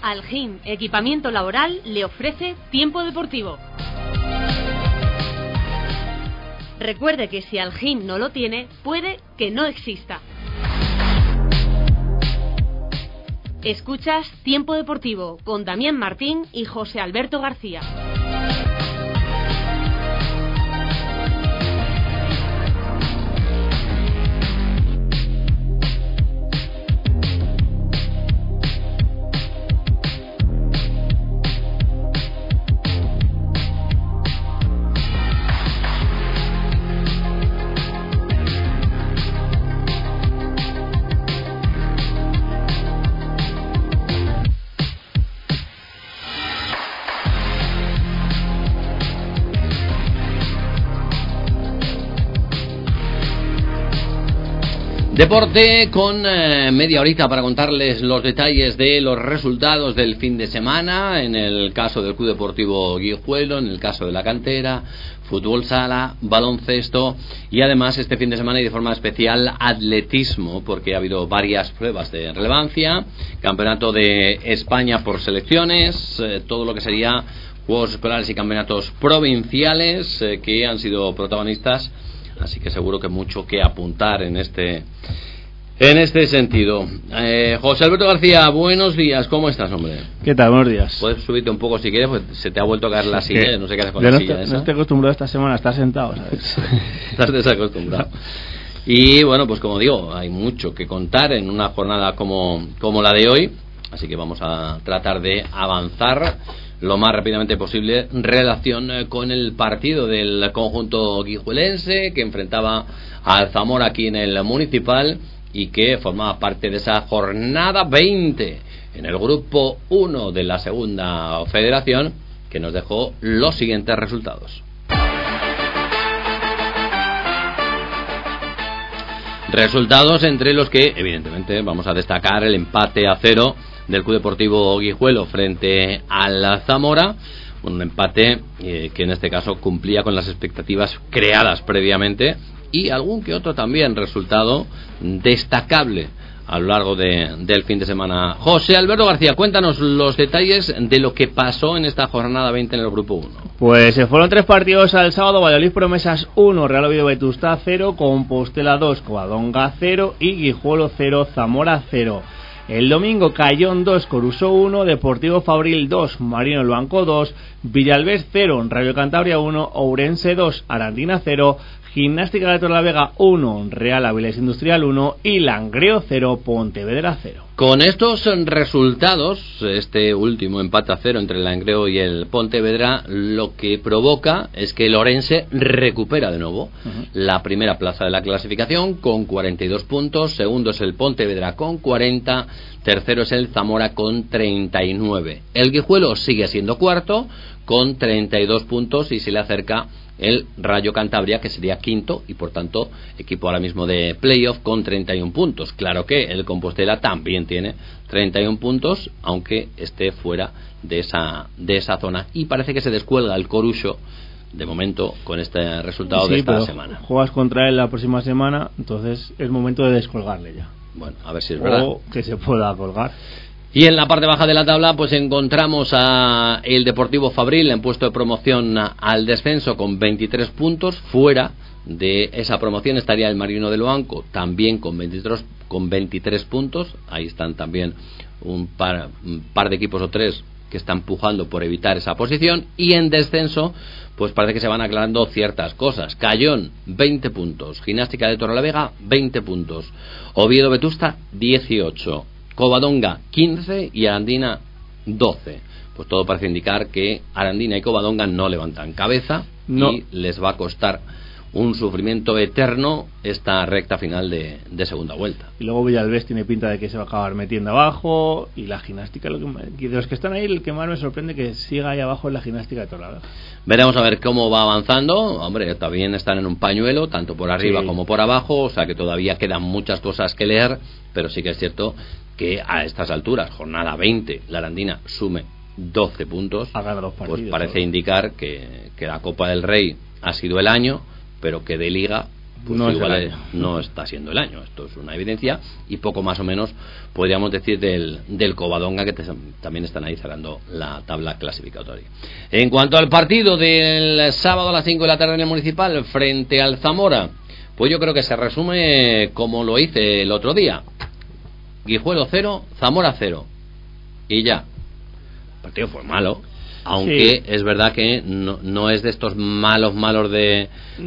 Algin Equipamiento Laboral le ofrece Tiempo Deportivo. Recuerde que si Algin no lo tiene, puede que no exista. Escuchas Tiempo Deportivo con Damián Martín y José Alberto García. Deporte con media horita para contarles los detalles de los resultados del fin de semana, en el caso del Club Deportivo Guijuelo, en el caso de la cantera, fútbol sala, baloncesto y además este fin de semana y de forma especial atletismo, porque ha habido varias pruebas de relevancia, campeonato de España por selecciones, todo lo que sería juegos escolares y campeonatos provinciales que han sido protagonistas. Así que seguro que mucho que apuntar en este sentido. José Alberto García, buenos días, ¿cómo estás, hombre? ¿Qué tal? Buenos días. Puedes subirte un poco si quieres, pues se te ha vuelto a caer la silla, no sé qué haces con la silla esa. No estoy acostumbrado esta semana a estar sentado, ¿sabes? Estás desacostumbrado. Y bueno, pues como digo, hay mucho que contar en una jornada como la de hoy, así que vamos a tratar de avanzar lo más rápidamente posible en relación con el partido del conjunto guijuelense que enfrentaba al Zamora aquí en el Municipal y que formaba parte de esa jornada 20 en el grupo 1 de la segunda federación, que nos dejó los siguientes resultados. Resultados entre los que evidentemente vamos a destacar el empate a 0 del Club Deportivo Guijuelo frente al Zamora, un empate que en este caso cumplía con las expectativas creadas previamente, y algún que otro también resultado destacable a lo largo del fin de semana. José Alberto García, cuéntanos los detalles de lo que pasó en esta jornada 20 en el grupo 1. Pues se fueron 3 partidos al sábado: Valladolid Promesas 1, Real Oviedo Vetusta 0, Compostela 2, Covadonga 0 y Guijuelo 0, Zamora 0. El domingo, Cayón 2, Coruso 1, Deportivo Fabril 2, Marino El Banco 2, Villalbés 0, Rayo Cantabria 1, Ourense 2, Arandina 0, Gimnástica de Torrelavega 1, Real Avilés Industrial 1 y Langreo 0, Pontevedra 0. Con estos resultados, este último empate a 0 entre el Langreo y el Pontevedra, lo que provoca es que el Ourense recupera de nuevo la primera plaza de la clasificación con 42 puntos, segundo es el Pontevedra con 40, tercero es el Zamora con 39. El Guijuelo sigue siendo cuarto con 32 puntos y se le acerca el Rayo Cantabria, que sería quinto y por tanto equipo ahora mismo de playoff con 31 puntos. Claro que el Compostela también tiene 31 puntos, aunque esté fuera de esa zona, y parece que se descuelga el Coruso de momento con este resultado de esta semana. Juegas contra él la próxima semana, entonces es momento de descolgarle ya. Bueno, a ver si es verdad. O que se pueda colgar. Y en la parte baja de la tabla pues encontramos a el Deportivo Fabril en puesto de promoción al descenso con 23 puntos. Fuera de esa promoción estaría el Marino del Banco también con 23 puntos. Ahí están también un par de equipos o tres que están pujando por evitar esa posición. Y en descenso pues parece que se van aclarando ciertas cosas. Cayón 20 puntos, Gimnástica de Torrelavega 20 puntos, Oviedo Vetusta 18, Covadonga 15 y Arandina 12. Pues todo parece indicar que Arandina y Covadonga no levantan cabeza y les va a costar un sufrimiento eterno esta recta final de segunda vuelta. Y luego Villalbés tiene pinta de que se va a acabar metiendo abajo, y la Gimnástica, de los que están ahí, el que más me sorprende que siga ahí abajo es la Gimnástica de Torrelavega. Veremos a ver cómo va avanzando. Hombre, también están en un pañuelo, tanto por arriba como por abajo, o sea que todavía quedan muchas cosas que leer, pero sí que es cierto que a estas alturas, jornada 20, la Arandina sume 12 puntos, ha ganado 2 partidos, pues parece indicar que la Copa del Rey ha sido el año, pero que de Liga pues no igual no está siendo el año. Esto es una evidencia, y poco más o menos podríamos decir del Covadonga, que también están ahí cerrando la tabla clasificatoria. En cuanto al partido del sábado a las 5 de la tarde en el Municipal frente al Zamora, pues yo creo que se resume como lo hice el otro día: Guijuelo 0, Zamora 0, y ya. El partido fue malo, aunque sí, es verdad que no es de estos malos de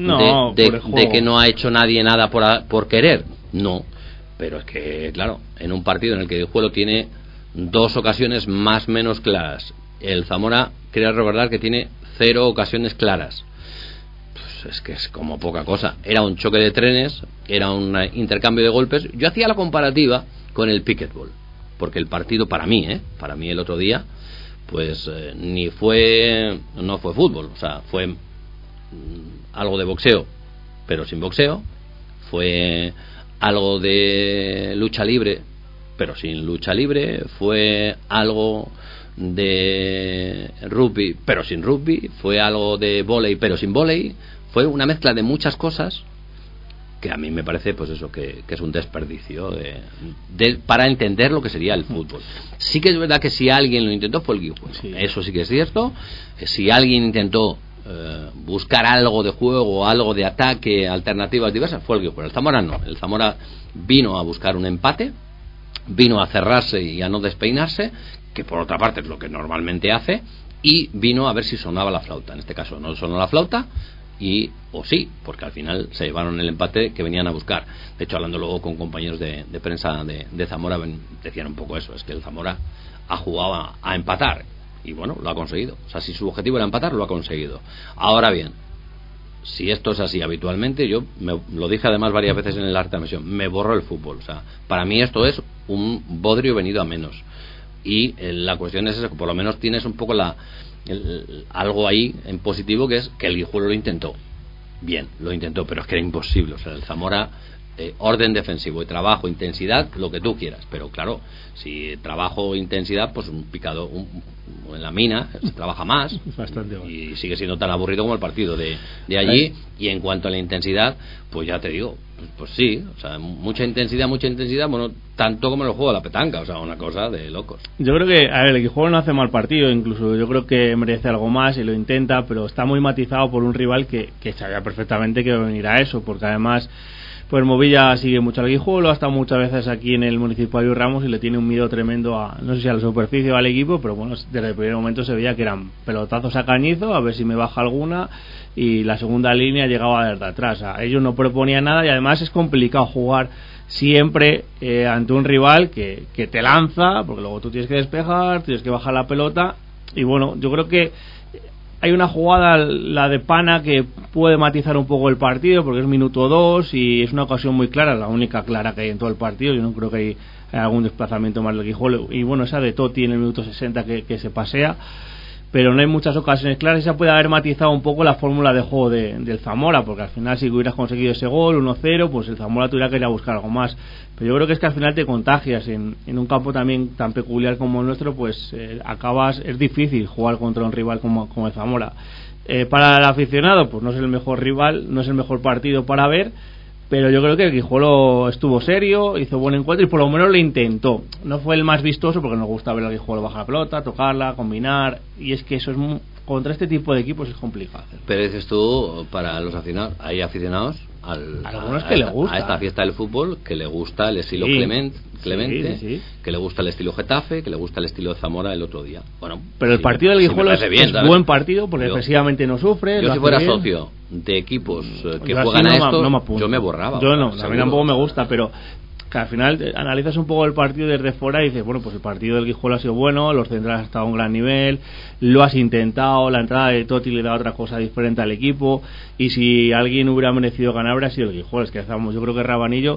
que no ha hecho nadie nada por querer, no, pero es que claro, en un partido en el que el Guijuelo tiene 2 ocasiones más menos claras, el Zamora, creo recordar que tiene 0 ocasiones claras, pues es que es como poca cosa. Era un choque de trenes, era un intercambio de golpes. Yo hacía la comparativa con el pickleball, porque el partido para mí el otro día, pues no fue fútbol, o sea, fue algo de boxeo, pero sin boxeo, fue algo de lucha libre, pero sin lucha libre, fue algo de rugby, pero sin rugby, fue algo de vóley, pero sin vóley, fue una mezcla de muchas cosas que a mí me parece, pues eso, que es un desperdicio para entender lo que sería el fútbol. Sí que es verdad que si alguien lo intentó fue el Guijuelo, sí, eso sí que es cierto. Si alguien intentó buscar algo de juego, algo de ataque, alternativas diversas, fue el Guijuelo. El Zamora no, el Zamora vino a buscar un empate, vino a cerrarse y a no despeinarse, que por otra parte es lo que normalmente hace, y vino a ver si sonaba la flauta. En este caso no sonó la flauta, o sí, porque al final se llevaron el empate que venían a buscar. De hecho, hablando luego con compañeros de prensa de Zamora, decían un poco eso: es que el Zamora ha jugado a empatar, y bueno, lo ha conseguido. O sea, si su objetivo era empatar, lo ha conseguido. Ahora bien, si esto es así habitualmente, yo lo dije además varias veces en el arte de la misión, me borro el fútbol. O sea, para mí esto es un bodrio venido a menos, y la cuestión es eso, que por lo menos tienes un poco algo ahí en positivo, que es que el Guijuelo lo intentó bien, pero es que era imposible. O sea, el Zamora, orden defensivo y trabajo, intensidad, lo que tú quieras, pero claro, si trabajo, intensidad, pues un picado en la mina se trabaja más y sigue siendo tan aburrido como el partido de allí. Y en cuanto a la intensidad, pues ya te digo, pues sí, o sea, mucha intensidad, bueno, tanto como el juego de la petanca, o sea, una cosa de locos. Yo creo que, a ver, el Guijuelo no hace mal partido, incluso yo creo que merece algo más y lo intenta, pero está muy matizado por un rival que sabía perfectamente que iba a venir a eso, porque además pues Movilla sigue mucho al Guijuelo, ha estado muchas veces aquí en el Municipal de Ramos y le tiene un miedo tremendo no sé si a la superficie o al equipo, pero bueno, desde el primer momento se veía que eran pelotazos a cañizo, a ver si me baja alguna, y la segunda línea llegaba desde atrás. Ellos no proponían nada, y además es complicado jugar siempre ante un rival que te lanza, porque luego tú tienes que despejar, tienes que bajar la pelota, y bueno, yo creo que hay una jugada, la de Pana, que puede matizar un poco el partido, porque es minuto 2 y es una ocasión muy clara, la única clara que hay en todo el partido. Yo no creo que hay algún desplazamiento más del Guijuelo, y bueno, esa de Totti en el minuto 60 que se pasea, pero no hay muchas ocasiones claras. Esa puede haber matizado un poco la fórmula de juego del Zamora, porque al final, si hubieras conseguido ese gol 1-0, pues el Zamora tuviera que ir a buscar algo más. Pero yo creo que es que al final te contagias en un campo también tan peculiar como el nuestro, pues es difícil jugar contra un rival como el Zamora. Para el aficionado, pues no es el mejor rival, no es el mejor partido para ver, pero yo creo que el Guijuelo estuvo serio, hizo buen encuentro y por lo menos lo intentó. No fue el más vistoso, porque nos gusta ver al Guijuelo bajar la pelota, tocarla, combinar, y es que eso es contra este tipo de equipos es complicado. Pero dices tú, para los aficionados, hay aficionados algunos que le gusta a esta fiesta del fútbol, que le gusta el estilo Clemente, sí. Que le gusta el estilo Getafe, que le gusta el estilo de Zamora el otro día. Bueno, pero el partido del Guijuelo es buen partido, porque defensivamente no sufre. Yo si fuera socio de equipos que juegan a esto, yo me borraba. Yo no, a mí tampoco me gusta, pero que al final analizas un poco el partido desde fuera y dices, bueno, pues el partido del Guijuelo ha sido bueno, los centrales han estado a un gran nivel, lo has intentado, la entrada de Totti le da otra cosa diferente al equipo, y si alguien hubiera merecido ganar habría sido el Guijuelo. Es que yo creo que Rabanillo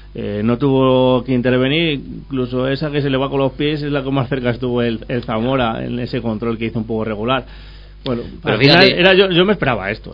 no tuvo que intervenir, incluso esa que se le va con los pies es la que más cerca estuvo el Zamora en ese control que hizo un poco regular. Bueno, pero al final yo me esperaba esto.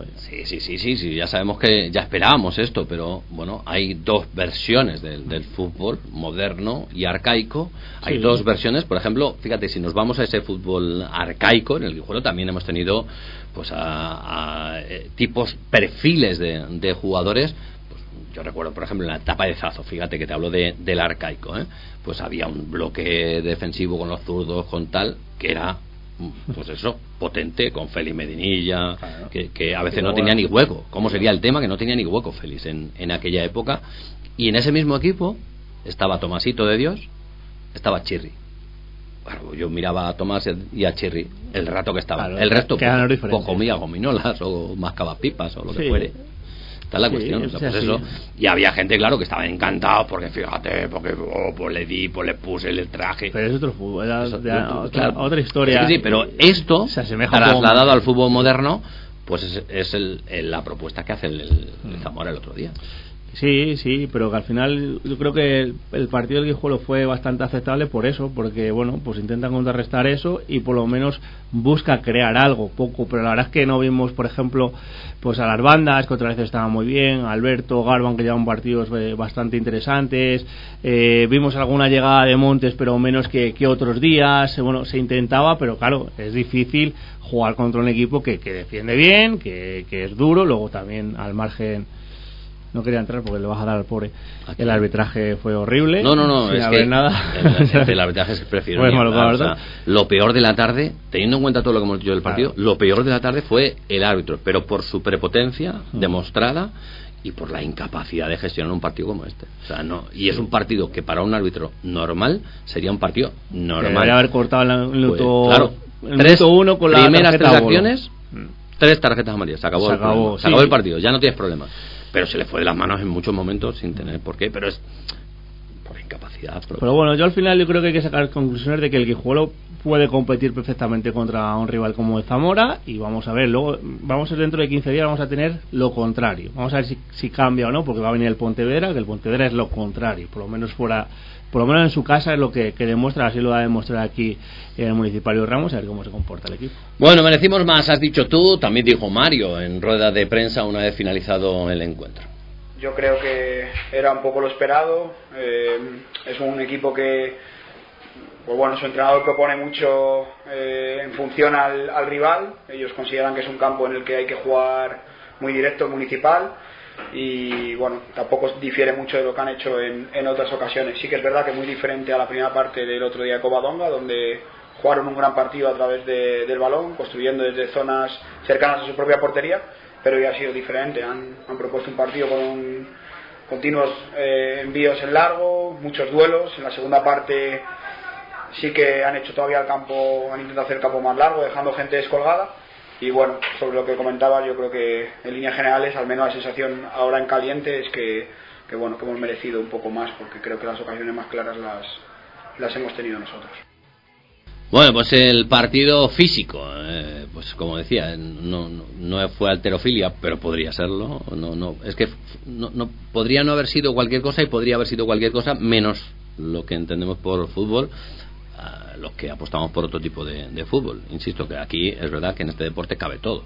Sí, ya sabemos que ya esperábamos esto, pero bueno, hay dos versiones del fútbol moderno y arcaico. Hay dos versiones, por ejemplo, fíjate, si nos vamos a ese fútbol arcaico, en el Guijuelo también hemos tenido pues a tipos, perfiles de jugadores, pues yo recuerdo, por ejemplo, en la etapa de Zazo, fíjate que te hablo del arcaico, pues había un bloque defensivo con los zurdos, con tal, que era, pues eso, potente, con Félix Medinilla, claro, que a veces no tenía ni hueco. ¿Cómo sería el tema? Que no tenía ni hueco Félix en aquella época. Y en ese mismo equipo estaba Tomasito de Dios, estaba Chirri. Bueno, yo miraba a Tomás y a Chirri el rato que estaban. Claro, el resto pues comía gominolas o mascaba pipas o lo que fuere. Esta es la cuestión. O sea, pues eso. Y había gente, claro, que estaba encantado porque fíjate, porque pues le di, pues le puse el traje. Pero es otro fútbol, otra historia. Sí, pero esto trasladado al fútbol moderno, pues es la propuesta que hace el Zamora el otro día. Sí, pero que al final yo creo que el partido del Guijuelo fue bastante aceptable por eso, porque bueno, pues intentan contrarrestar eso y por lo menos busca crear algo, poco, pero la verdad es que no vimos, por ejemplo, pues a las bandas, que otra vez estaban muy bien, Alberto, Garban, que llevan partidos bastante interesantes, vimos alguna llegada de Montes, pero menos que otros días, bueno, se intentaba, pero claro, es difícil jugar contra un equipo que defiende bien, que es duro, luego también al margen. No quería entrar porque le vas a dar al pobre. El arbitraje fue horrible. No, sin es haber que nada. El arbitraje es que prefiero pues malo, o sea, lo peor de la tarde, teniendo en cuenta todo lo que hemos dicho del partido, lo peor de la tarde fue el árbitro, pero por su prepotencia demostrada y por la incapacidad de gestionar un partido como este. O sea, no, y es un partido que para un árbitro normal sería un partido normal. Debería haber cortado el minuto, pues, claro, el minuto 1 con la primeras tarjeta 3 acciones, 3 tarjetas amarillas, se acabó el partido, ya no tienes problema. Pero se le fue de las manos en muchos momentos sin tener por qué, pero es por incapacidad. Pero bueno, yo al final yo creo que hay que sacar conclusiones de que el Guijuelo puede competir perfectamente contra un rival como el Zamora y vamos a ver, luego vamos a dentro de 15 días vamos a tener lo contrario, vamos a ver si cambia o no, porque va a venir el Pontevedra, que el Pontevedra es lo contrario, por lo menos en su casa es lo que demuestra, así lo va a demostrar aquí en el Municipal Ramos, a ver cómo se comporta el equipo. Bueno, merecimos más, has dicho tú, también dijo Mario en rueda de prensa una vez finalizado el encuentro. Yo creo que era un poco lo esperado, es un equipo que, pues bueno, su entrenador propone mucho en función al rival, ellos consideran que es un campo en el que hay que jugar muy directo, Municipal, y bueno, tampoco difiere mucho de lo que han hecho en otras ocasiones. Sí que es verdad que es muy diferente a la primera parte del otro día de Covadonga, donde jugaron un gran partido a través del balón, construyendo desde zonas cercanas a su propia portería, pero ya ha sido diferente. Han propuesto un partido con continuos envíos en largo, muchos duelos. En la segunda parte sí que han hecho todavía el campo, han intentado hacer el campo más largo, dejando gente descolgada. Y bueno, sobre lo que comentaba, yo creo que en líneas generales, al menos la sensación ahora en caliente es que bueno, que hemos merecido un poco más, porque creo que las ocasiones más claras las hemos tenido nosotros. Bueno, pues el partido físico, pues como decía, no fue halterofilia, pero podría serlo. Es que no podría no haber sido cualquier cosa y podría haber sido cualquier cosa menos lo que entendemos por fútbol. Los que apostamos por otro tipo de fútbol. Insisto que aquí es verdad que en este deporte cabe todo.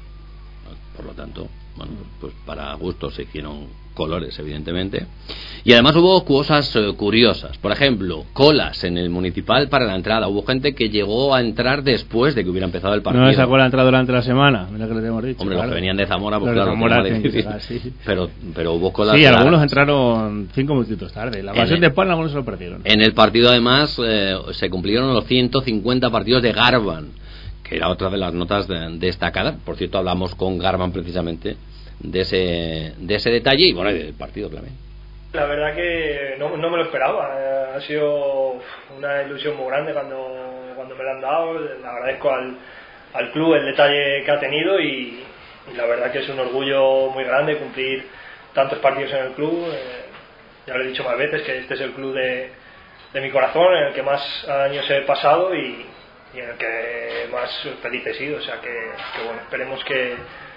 Por lo tanto, bueno, pues para gustos se hicieron colores, evidentemente. Y además hubo cosas curiosas. Por ejemplo, colas en el Municipal para la entrada. Hubo gente que llegó a entrar después de que hubiera empezado el partido. No sacó la entrada durante la semana, mira que lo hemos dicho. Hombre, claro. Los que venían de Zamora, pues los claro, Zamora difícil. Pero hubo colas. Sí, algunos entraron 5 minutitos tarde. La ocasión de España algunos se lo perdieron. En el partido, además, se cumplieron los 150 partidos de Garban, que era otra de las notas destacadas. Por cierto, hablamos con Garban precisamente de ese detalle y bueno, y del partido también. La verdad que no me lo esperaba, ha sido una ilusión muy grande cuando me lo han dado. Le agradezco al club el detalle que ha tenido y la verdad que es un orgullo muy grande cumplir tantos partidos en el club. Ya lo he dicho más veces que este es el club de mi corazón, en el que más años he pasado y en el que más feliz he sido. O sea que bueno, esperemos que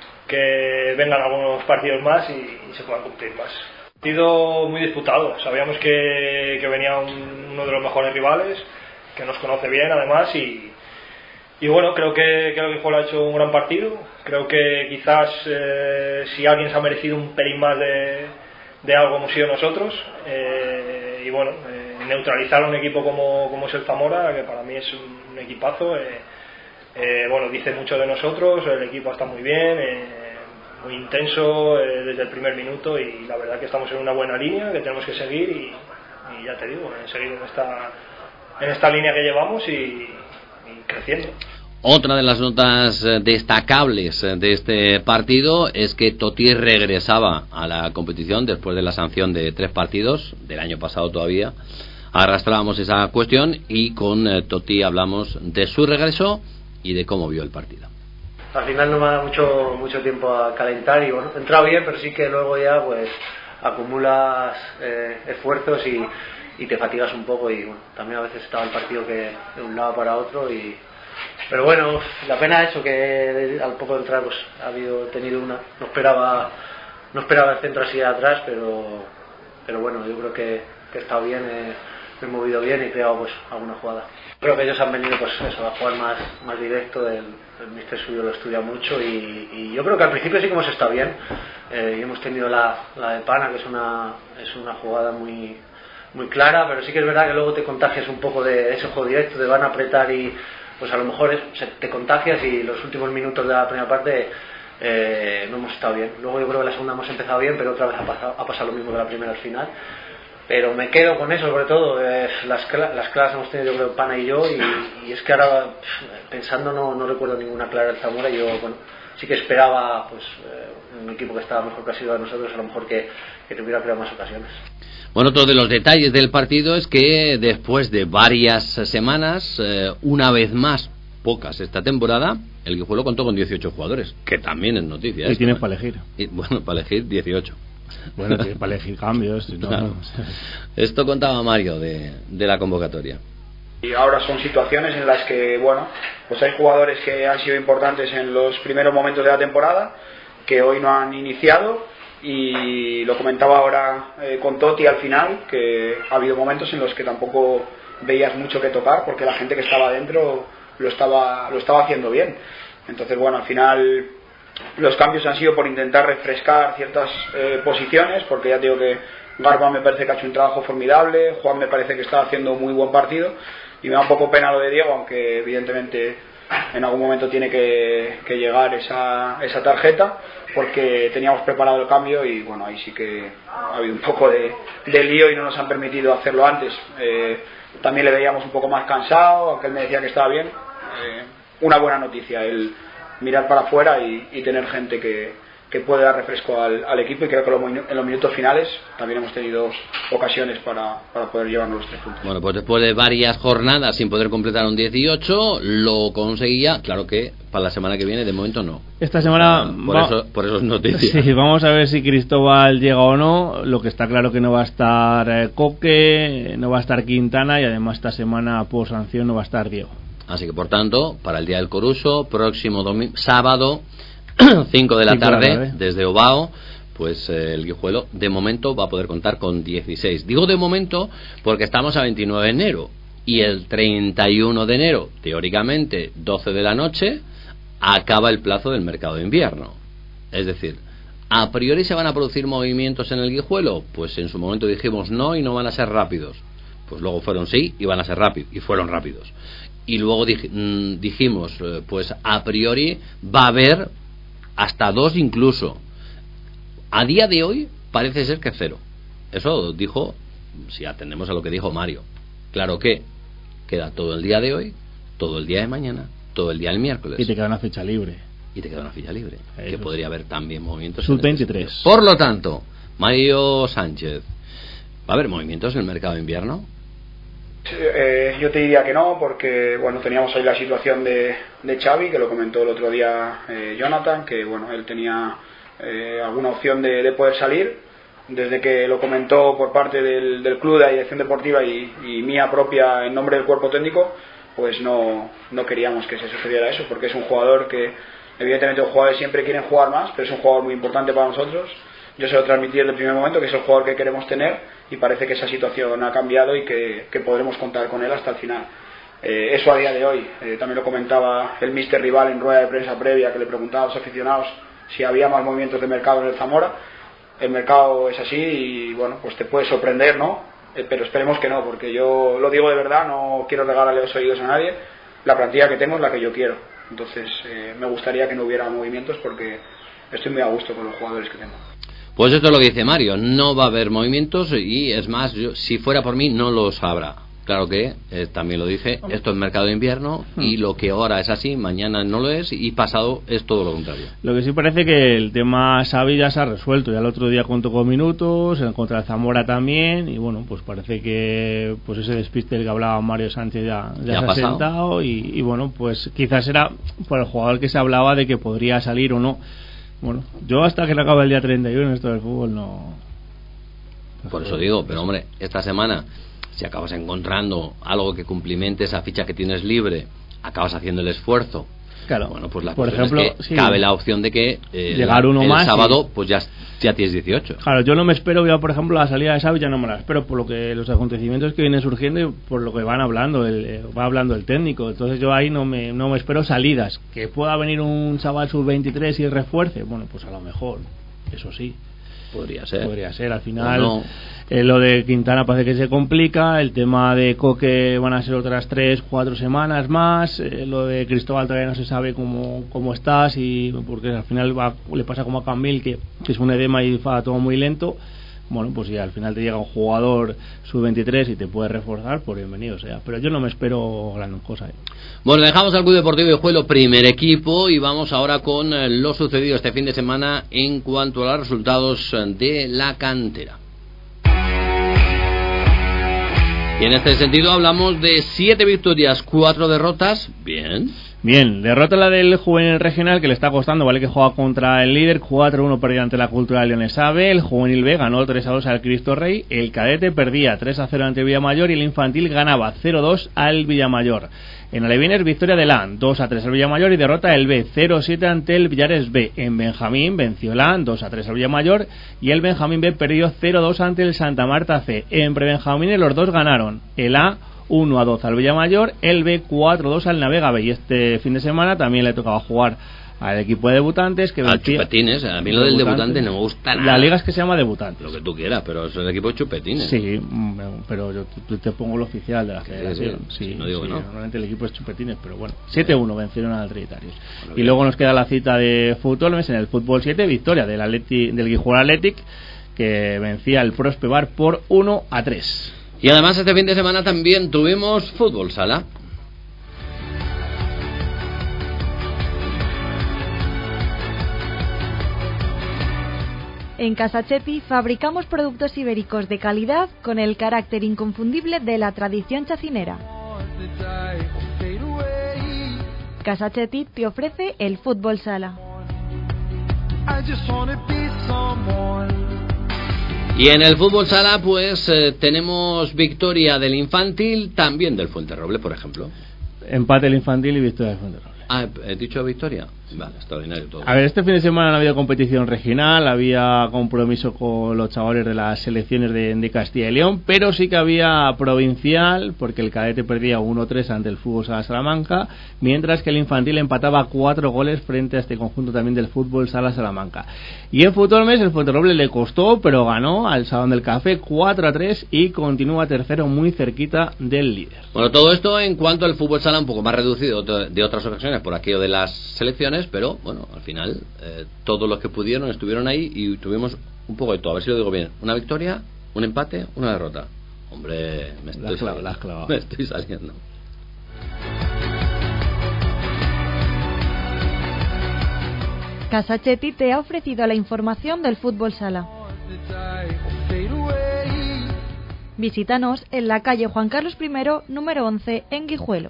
vengan algunos partidos más y se puedan cumplir más. Partido muy disputado, sabíamos que venía uno de los mejores rivales, que nos conoce bien además y bueno, creo que el Guijuelo ha hecho un gran partido. Creo que quizás si alguien se ha merecido un pelín más de algo hemos sido nosotros, y bueno, neutralizar a un equipo como es el Zamora, que para mí es un equipazo. Bueno, dice mucho de nosotros, el equipo está muy bien, muy intenso desde el primer minuto, y la verdad que estamos en una buena línea que tenemos que seguir, y ya te digo, seguir en esta línea que llevamos y creciendo. Otra de las notas destacables de este partido es que Toti regresaba a la competición después de la sanción de 3 partidos del año pasado. Todavía arrastrábamos esa cuestión, y con Toti hablamos de su regreso y de cómo vio el partido. Al final no me ha dado mucho tiempo a calentar, y bueno, he entrado bien, pero sí que luego ya pues acumulas esfuerzos y te fatigas un poco, y bueno, también a veces estaba el partido que de un lado para otro, pero bueno, la pena es eso, que al poco de entrar pues no esperaba el centro así de atrás, pero bueno, yo creo que he estado bien, me he movido bien y he creado pues alguna jugada. Creo que ellos han venido pues eso, a jugar más directo, el míster suyo lo estudia mucho, y yo creo que al principio sí que hemos estado bien, y hemos tenido la de Pana, que es una jugada muy clara, pero sí que es verdad que luego te contagias un poco de ese juego directo, te van a apretar y pues a lo mejor te contagias, y los últimos minutos de la primera parte no hemos estado bien. Luego yo creo que la segunda hemos empezado bien, pero otra vez ha pasado lo mismo que la primera al final. Pero me quedo con eso, sobre todo las claras hemos tenido, yo creo, Pana y yo, y es que ahora pensando no recuerdo ninguna clara del Zamora. Yo bueno, sí que esperaba pues un equipo que estaba mejor que ha sido a nosotros, a lo mejor que tuviera creado más ocasiones. Bueno, otro de los detalles del partido es que después de varias semanas, una vez más, pocas esta temporada, el Guijuelo contó con 18 jugadores, que también es noticia. Y tienes para elegir. Bueno, para elegir 18. Bueno, tienes para elegir cambios. No, claro. No. Esto contaba Mario de la convocatoria. Y ahora son situaciones en las que, bueno, pues hay jugadores que han sido importantes en los primeros momentos de la temporada, que hoy no han iniciado. Y lo comentaba ahora con Toti al final, que ha habido momentos en los que tampoco veías mucho que tocar, porque la gente que estaba dentro lo estaba haciendo bien. Entonces, bueno, al final los cambios han sido por intentar refrescar ciertas posiciones, porque ya digo que Garba me parece que ha hecho un trabajo formidable, Juan me parece que está haciendo muy buen partido, y me da un poco pena lo de Diego, aunque evidentemente en algún momento tiene que llegar esa tarjeta, porque teníamos preparado el cambio, y bueno, ahí sí que ha habido un poco de lío y no nos han permitido hacerlo antes. También le veíamos un poco más cansado, aunque él me decía que estaba bien. Una buena noticia el mirar para afuera y tener gente que puede dar refresco al equipo, y creo que en los minutos finales también hemos tenido ocasiones para poder llevarnos los 3 puntos. Bueno, pues después de varias jornadas sin poder completar un 18, lo conseguía. Claro que para la semana que viene de momento no. Esta semana por eso es noticia. Sí, vamos a ver si Cristóbal llega o no. Lo que está claro que no va a estar Coque, no va a estar Quintana, y además esta semana por sanción no va a estar Diego. Así que por tanto, para el día del Coruso, próximo sábado 5 de la tarde, desde Ovao, pues el Guijuelo de momento va a poder contar con 16. Digo de momento porque estamos a 29 de enero, y el 31 de enero, teóricamente 12 de la noche, acaba el plazo del mercado de invierno. Es decir, ¿a priori se van a producir movimientos en el Guijuelo? Pues en su momento dijimos no, y no van a ser rápidos. Pues luego fueron sí, y van a ser rápidos, y fueron rápidos. Y luego dijimos, pues a priori va a haber hasta 2 incluso. A día de hoy parece ser que 0. Eso dijo, si atendemos a lo que dijo Mario. Claro que queda todo el día de hoy, todo el día de mañana, todo el día del miércoles. Y te queda una fecha libre. Que podría haber también movimientos. Sub-23. Por lo tanto, Mario Sánchez, ¿va a haber movimientos en el mercado de invierno? Yo te diría que no, porque bueno, teníamos ahí la situación de Xavi, que lo comentó el otro día Jonathan, que bueno, él tenía alguna opción de poder salir. Desde que lo comentó por parte del club, de la dirección deportiva y mía propia en nombre del cuerpo técnico, pues no queríamos que se sucediera eso, porque es un jugador que evidentemente los jugadores siempre quieren jugar más, pero es un jugador muy importante para nosotros. Yo se lo transmití desde el primer momento, que es el jugador que queremos tener, y parece que esa situación ha cambiado y que podremos contar con él hasta el final. Eso a día de hoy. También lo comentaba el míster Rival en rueda de prensa previa, que le preguntaba a los aficionados si había más movimientos de mercado en el Zamora. El mercado es así y bueno, pues te puede sorprender, ¿no? Pero esperemos que no, porque yo lo digo de verdad, no quiero regalarle los oídos a nadie. La plantilla que tengo es la que yo quiero. Entonces me gustaría que no hubiera movimientos, porque estoy muy a gusto con los jugadores que tengo. Pues esto es lo que dice Mario, no va a haber movimientos y es más, si fuera por mí no los habrá. Claro que, también lo dije, esto es mercado de invierno y lo que ahora es así, mañana no lo es y pasado es todo lo contrario. Lo que sí parece que el tema Xavi ya se ha resuelto, ya el otro día contó con minutos, en contra el Zamora también, y bueno, pues parece que pues ese despiste del que hablaba Mario Sánchez ya se ha sentado y bueno, pues quizás era por el jugador que se hablaba de que podría salir o no. Bueno, yo hasta que no acabe el día 31 esto del fútbol no... Por eso digo, pero hombre, esta semana... Si acabas encontrando algo que cumplimente esa ficha que tienes libre, acabas haciendo el esfuerzo. Claro. Bueno, pues la por cuestión ejemplo, es que cabe la opción de que llegar uno el más sábado pues ya tienes 18. Claro, yo no me espero ya, por ejemplo, la salida de Xavi ya no me la espero por lo que los acontecimientos que vienen surgiendo y por lo que van hablando, va hablando el técnico. Entonces yo ahí no me espero salidas. Que pueda venir un chaval sub-23 y refuerce, bueno, pues a lo mejor, eso sí. Podría ser, al final lo de Quintana parece que se complica, el tema de Coque van a ser otras 3-4 semanas más, lo de Cristóbal todavía no se sabe cómo estás, y porque al final le pasa como a Camil que es un edema y va todo muy lento. Bueno, pues si al final te llega un jugador sub-23 y te puede reforzar, pues bienvenido sea. Pero yo no me espero gran cosa. Bueno, dejamos al Club Deportivo Guijuelo primer equipo y vamos ahora con lo sucedido este fin de semana en cuanto a los resultados de la cantera. Y en este sentido hablamos de 7 victorias, 4 derrotas. Bien, derrota la del juvenil regional que le está costando, vale que juega contra el líder, 4-1 perdió ante la Cultural Leonesa B, el juvenil B ganó 3-2 al Cristo Rey, el cadete perdía 3-0 ante el Villamayor y el infantil ganaba 0-2 al Villamayor. En Alevines, victoria del A, 2-3 al Villamayor y derrota el B, 0-7 ante el Villares B. En Benjamín venció el A, 2-3 al Villamayor y el Benjamín B perdió 0-2 ante el Santa Marta C. En Prebenjamín los dos ganaron, el A 1-2 al Villamayor, el B 4-2 al Navega B. Y este fin de semana también le tocaba jugar al equipo de debutantes que chupetines, a mí lo del debutante no me gusta nada. La liga es que se llama debutantes. Lo que tú quieras, pero es el equipo de chupetines. Sí, pero yo te pongo lo oficial de la federación. Sí, no digo que no. Normalmente el equipo es chupetines, pero bueno, 7-1 vencieron al Trinitarios. Bueno, y luego nos queda la cita de fútbol, en el fútbol 7, victoria del Guijuelo Athletic que vencía al Prospebar por 1-3. Y además este fin de semana también tuvimos fútbol sala. En Casa Chepi fabricamos productos ibéricos de calidad con el carácter inconfundible de la tradición chacinera. Casa Chepi te ofrece el fútbol sala. Y en el fútbol sala pues tenemos victoria del infantil, también del Fuenterroble, por ejemplo. Empate del infantil y victoria del Fuenterroble. Ah, ¿he dicho victoria? Vale, extraordinario todo. A ver, este fin de semana no había competición regional, había compromiso con los chavales de las selecciones de Castilla y León, pero sí que había provincial, porque el cadete perdía 1-3 ante el Fútbol Sala Salamanca, mientras que el infantil empataba 4 goles frente a este conjunto también del Fútbol Sala Salamanca. Y en Fútbol Mes el Fuenterroble le costó, pero ganó al Salón del Café 4-3 y continúa tercero muy cerquita del líder. Bueno, todo esto en cuanto al fútbol sala un poco más reducido de otras ocasiones por aquello de las selecciones, pero bueno, al final todos los que pudieron estuvieron ahí y tuvimos un poco de todo, a ver si lo digo bien, una victoria, un empate, una derrota. Hombre, me estoy saliendo. Casa Chepi te ha ofrecido la información del fútbol sala. Visítanos en la calle Juan Carlos I, número 11, en Guijuelo.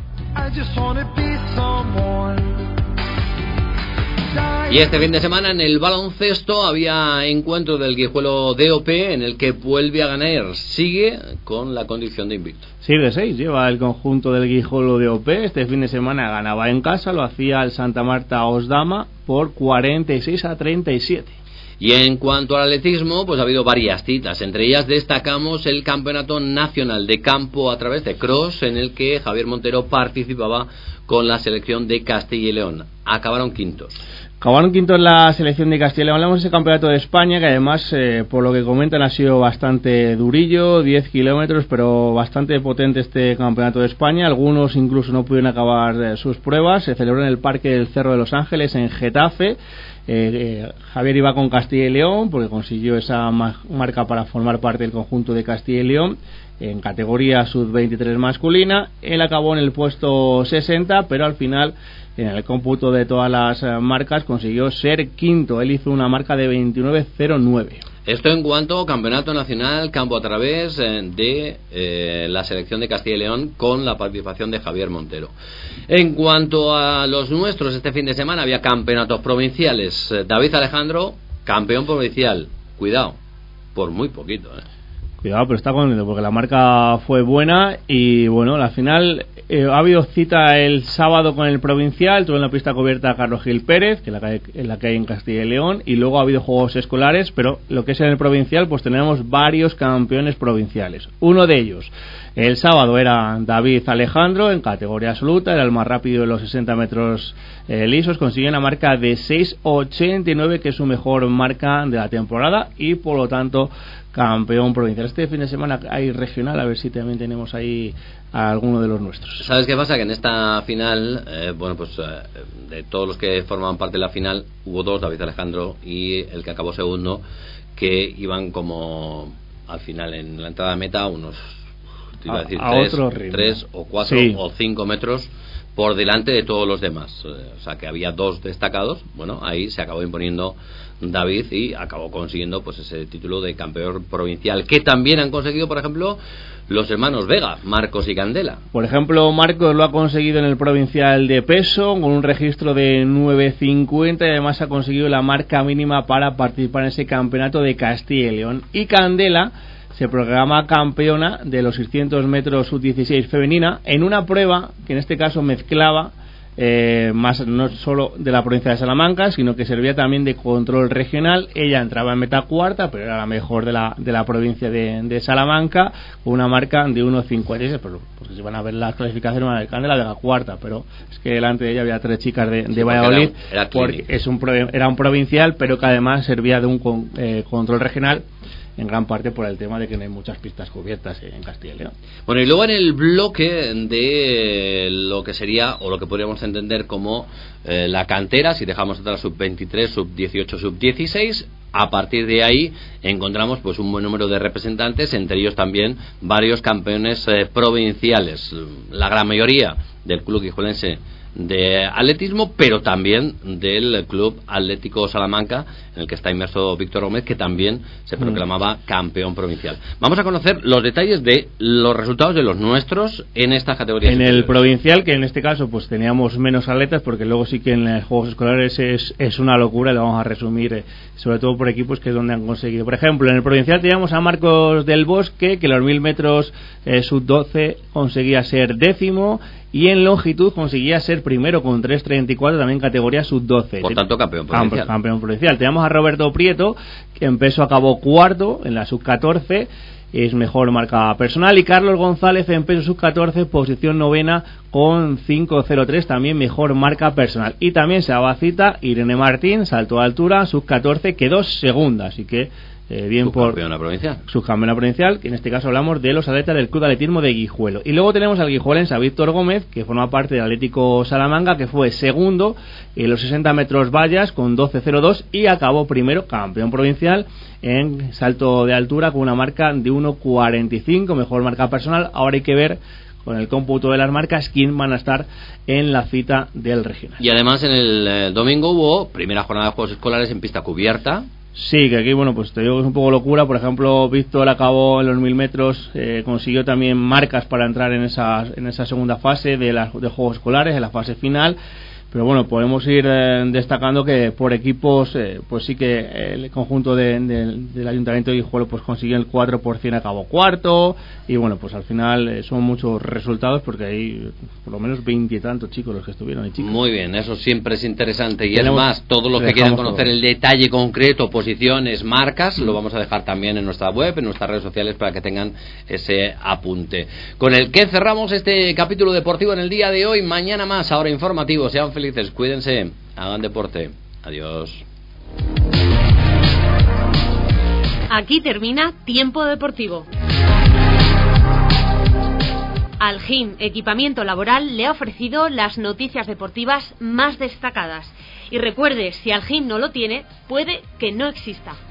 Y este fin de semana en el baloncesto había encuentro del Guijuelo DOP en el que vuelve a ganar, sigue con la condición de invicto. Sigue de 6, lleva el conjunto del Guijuelo DOP, este fin de semana ganaba en casa, lo hacía el Santa Marta Osdama por 46-37. Y en cuanto al atletismo, pues ha habido varias citas. Entre ellas destacamos el Campeonato Nacional de Campo a través de Cross, en el que Javier Montero participaba con la selección de Castilla y León. acabaron quintos. Acabaron quintos la selección de Castilla y León. Hablamos de ese campeonato de España, que además, por lo que comentan, ha sido bastante durillo, 10 kilómetros, pero bastante potente este campeonato de España. Algunos incluso no pudieron acabar sus pruebas. Se celebró en el Parque del Cerro de los Ángeles, en Getafe. Javier iba con Castilla y León, porque consiguió esa marca para formar parte del conjunto de Castilla y León, en categoría sub-23 masculina. Él acabó en el puesto 60, pero al final, en el cómputo de todas las marcas, consiguió ser quinto. Él hizo una marca de 29.09. Esto en cuanto a campeonato nacional, campo a través de la selección de Castilla y León, con la participación de Javier Montero. En cuanto a los nuestros, este fin de semana había campeonatos provinciales. David Alejandro, campeón provincial. Cuidado, por muy poquito, Cuidado, pero está contento porque la marca fue buena. Y bueno, la final, ha habido cita el sábado con el provincial. Tuvo en la pista cubierta a Carlos Gil Pérez, que es la que hay en Castilla y León, y luego ha habido juegos escolares. Pero lo que es en el provincial, pues tenemos varios campeones provinciales. Uno de ellos, el sábado, era David Alejandro, en categoría absoluta, era el más rápido de los 60 metros lisos. Consiguió una marca de 6.89, que es su mejor marca de la temporada, y por lo tanto campeón provincial. Este fin de semana hay regional, a ver si también tenemos ahí a alguno de los nuestros. ¿Sabes qué pasa? Que en esta final, de todos los que formaban parte de la final, hubo dos, David Alejandro y el que acabó segundo, que iban como al final en la entrada de meta unos, te iba a decir, 3 o 4 o 5 metros por delante de todos los demás. O sea, que había dos destacados. Bueno, ahí se acabó imponiendo David y acabó consiguiendo pues ese título de campeón provincial, que también han conseguido, por ejemplo, los hermanos Vega, Marcos y Candela. Por ejemplo, Marcos lo ha conseguido en el provincial de peso con un registro de 9.50, y además ha conseguido la marca mínima para participar en ese campeonato de Castilla y León. Y Candela se proclama campeona de los 600 metros sub-16 femenina, en una prueba que en este caso mezclaba más no solo de la provincia de Salamanca, sino que servía también de control regional. Ella entraba en meta cuarta, pero era la mejor de la provincia de Salamanca, con una marca de 1.56, pero porque si van a ver las clasificaciones, van a ver Candela de la cuarta, pero es que delante de ella había 3 chicas de Valladolid, porque era un provincial, pero que además servía de un control regional, en gran parte por el tema de que no hay muchas pistas cubiertas en Castilla y León. Bueno, y luego en el bloque de lo que sería, o lo que podríamos entender como la cantera, si dejamos atrás sub-23, sub-18, sub-16, a partir de ahí encontramos pues un buen número de representantes, entre ellos también varios campeones provinciales, la gran mayoría del club guijuelense de atletismo, pero también del Club Atlético Salamanca, en el que está inmerso Víctor Gómez, que también se proclamaba campeón provincial. Vamos a conocer los detalles de los resultados de los nuestros en esta categoría. En el provincial, que en este caso pues teníamos menos atletas, porque luego sí que en los Juegos Escolares es una locura, lo vamos a resumir, sobre todo por equipos, que es donde han conseguido. Por ejemplo, en el provincial teníamos a Marcos del Bosque, que en los 1000 metros sub-12 conseguía ser décimo, y en longitud conseguía ser primero con 3.34, también categoría sub-12. Por tanto, campeón provincial. Campeón provincial. Tenemos a Roberto Prieto, que en peso acabó cuarto en la sub-14, es mejor marca personal, y Carlos González en peso sub-14, posición novena con 5.03, también mejor marca personal. Y también se daba cita Irene Martín, salto de altura, sub-14, quedó segunda, así que bien por subcampeona provincial, que en este caso hablamos de los atletas del Club de Atletismo de Guijuelo. Y luego tenemos al guijuelense, a Víctor Gómez, que forma parte del Atlético Salamanca, que fue segundo en los 60 metros vallas con 12.02 y acabó primero, campeón provincial en salto de altura con una marca de 1.45, mejor marca personal. Ahora hay que ver con el cómputo de las marcas quién van a estar en la cita del regional. Y además en el domingo hubo primera jornada de Juegos Escolares en pista cubierta. Sí, que aquí, bueno, pues te digo que es un poco locura. Por ejemplo, Víctor acabó en los 1000 metros, consiguió también marcas para entrar en esa segunda fase de Juegos Escolares, en la fase final. Pero bueno, podemos ir destacando que por equipos, pues sí que el conjunto del Ayuntamiento de Guijuelo pues consiguió el 4%, acabó cuarto, y bueno, pues al final son muchos resultados, porque hay por lo menos 20 y tantos chicos los que estuvieron y chicas. Muy bien, eso siempre es interesante, y es más, todos los que quieran conocer el detalle concreto, posiciones, marcas, lo vamos a dejar también en nuestra web, en nuestras redes sociales, para que tengan ese apunte. Con el que cerramos este capítulo deportivo en el día de hoy. Mañana más, ahora informativo. Sean felices. felices, cuídense, hagan deporte. Adiós. Aquí termina Tiempo Deportivo. Algin Equipamiento Laboral le ha ofrecido las noticias deportivas más destacadas. Y recuerde, si Algin no lo tiene, puede que no exista.